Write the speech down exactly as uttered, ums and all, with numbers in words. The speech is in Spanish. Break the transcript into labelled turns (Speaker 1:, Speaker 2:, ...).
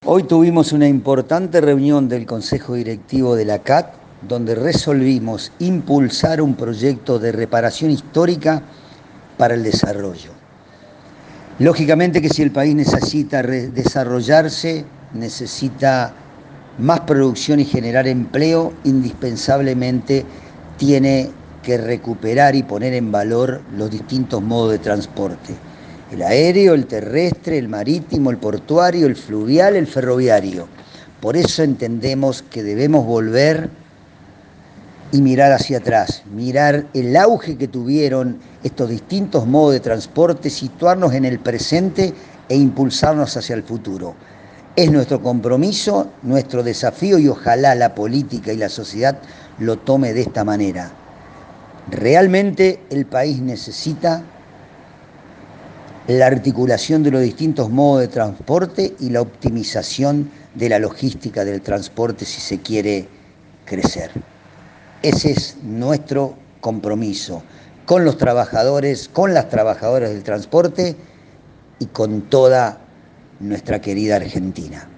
Speaker 1: Hoy tuvimos una importante reunión del Consejo Directivo de la C A T, donde resolvimos impulsar un proyecto de reparación histórica para el desarrollo. Lógicamente que si el país necesita desarrollarse, necesita más producción y generar empleo, indispensablemente tiene que recuperar y poner en valor los distintos modos de transporte. El aéreo, el terrestre, el marítimo, el portuario, el fluvial, el ferroviario. Por eso entendemos que debemos volver y mirar hacia atrás, mirar el auge que tuvieron estos distintos modos de transporte, situarnos en el presente e impulsarnos hacia el futuro. Es nuestro compromiso, nuestro desafío y ojalá la política y la sociedad lo tome de esta manera. Realmente el país necesita la articulación de los distintos modos de transporte y la optimización de la logística del transporte si se quiere crecer. Ese es nuestro compromiso con los trabajadores, con las trabajadoras del transporte y con toda nuestra querida Argentina.